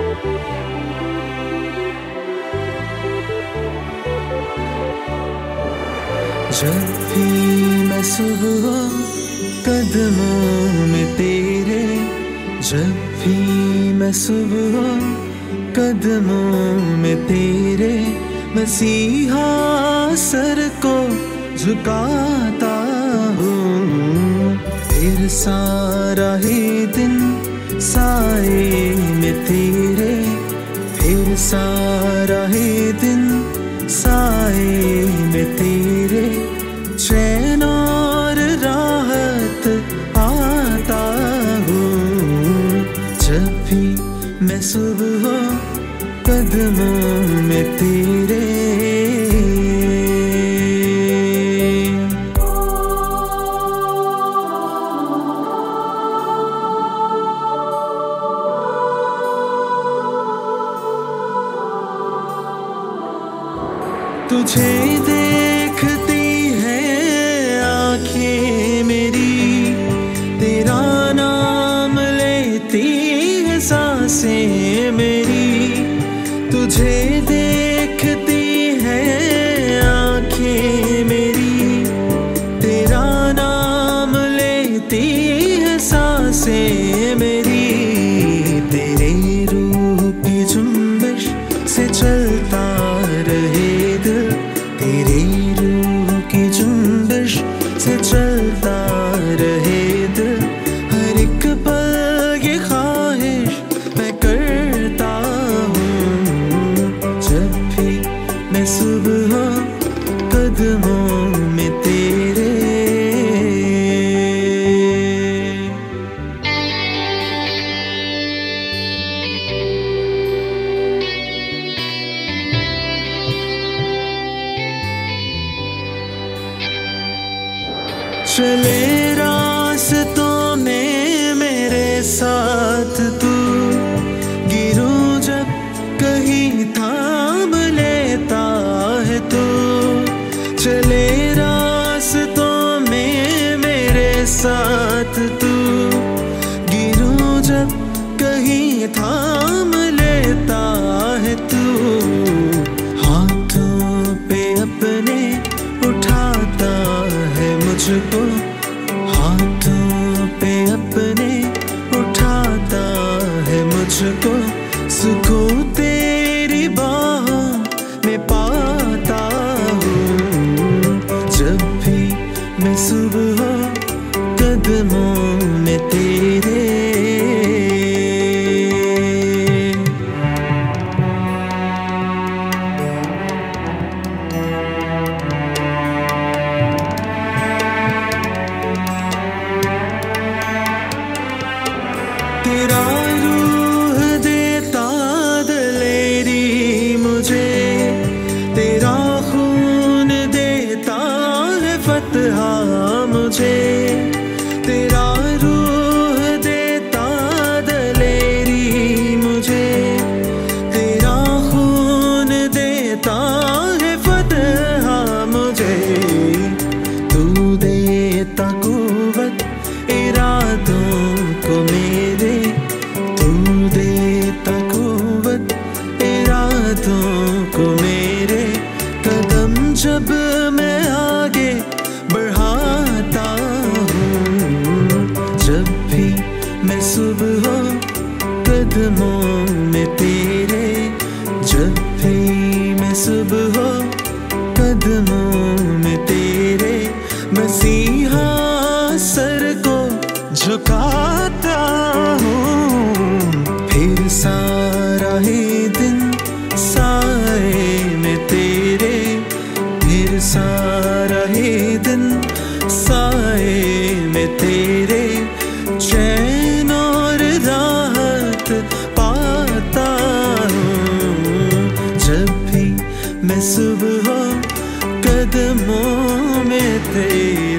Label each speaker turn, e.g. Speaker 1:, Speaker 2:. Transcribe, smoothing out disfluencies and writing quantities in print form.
Speaker 1: जब भी मैं सुबह कदमों में तेरे, जब भी मैं सुबह कदमों में तेरे, मसीहा सर को झुकाता हूँ। फिर सारा ही दिन साए में तेरे, फिर सारा ही दिन साए में तेरे, चैन और राहत आता हूँ। जब भी मैं सुबह कदमों में तेरे। तुझे देखती है आँखें मेरी, तेरा नाम लेती है सांसें मेरी। तुझे देखती है आँखें मेरी, तेरा नाम लेती है सांसें मेरी। तेरे रूह की जुम्बिश से चलता रहे दिल, तेरी रूह की जुम्बिश से चलता रहे दिल। हर एक पल ये ख्वाहिश मैं करता हूँ। जब भी मैं सुबह कदमों में तेरे। चले रास्तों में मेरे साथ तू, गिरूं जब कहीं थाम लेता है तू। चले रास्तों में मेरे साथ तू, गिरूं जब कहीं थाम लेता है तू। हाथों पे अपने उठाता है मुझको, हाथों पे अपने उठाता है मुझको। सुकून तेरी बाहों में पाता हूँ। जब भी मैं सुबह कदमों में तेरे। तेरा रूह देता दिलेरी मुझे, तेरा खून देता है फतहा मुझे। तेरा रूह देता दिलेरी मुझे, तेरा खून देता है फतहा मुझे। तू देता कुव्वत इरादों को मेरे, तू देता कुव्वत इरादों को मेरे। कदम जब मैं आगे बढ़ाता हूँ। जब भी मैं सुबह कदमों में तेरे, जब भी मैं सुबह कदमों में तेरे, मसीहा सर को झुकाता हूँ। फिर सारा ही दिन साए में तेरे, फिर सारा ही दिन साए में तेरे, चैन और राहत पाता हूँ। जब भी मैं सुबह कदमों में तेरे।